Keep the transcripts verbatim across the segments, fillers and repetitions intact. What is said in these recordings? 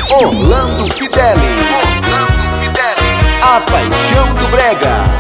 Orlando Fideli. Orlando Fideli. A paixão do brega.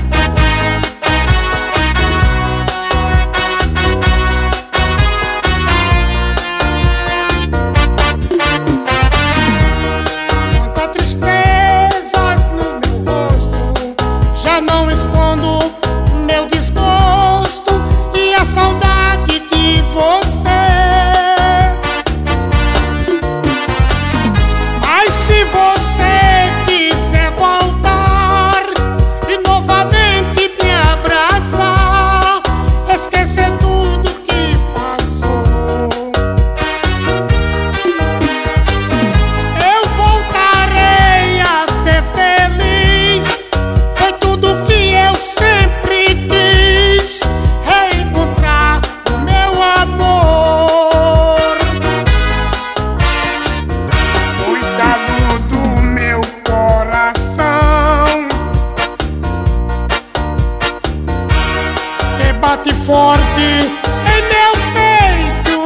Bate forte em meu peito,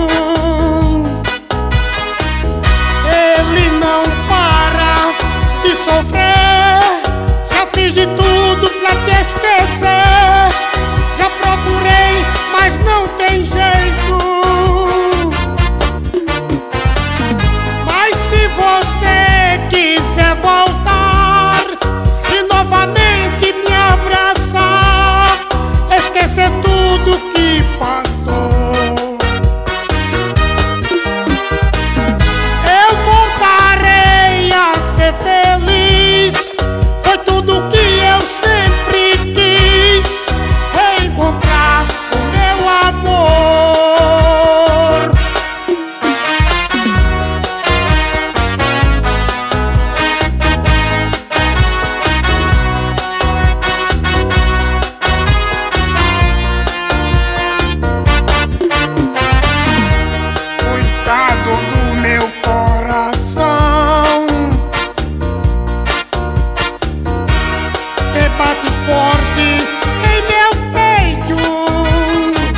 ele não para de sofrer. Já fiz de tudo pra te esquecer, já procurei, mas não tem jeito. Mas se você quiser voltar e novamente me abraçar, esquecer tudo que passou, eu voltarei a ser feliz. Foi tudo que eu sempre quis, encontrar o meu amor. Do meu coração, que bate forte em meu peito,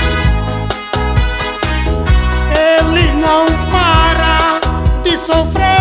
ele não para de sofrer.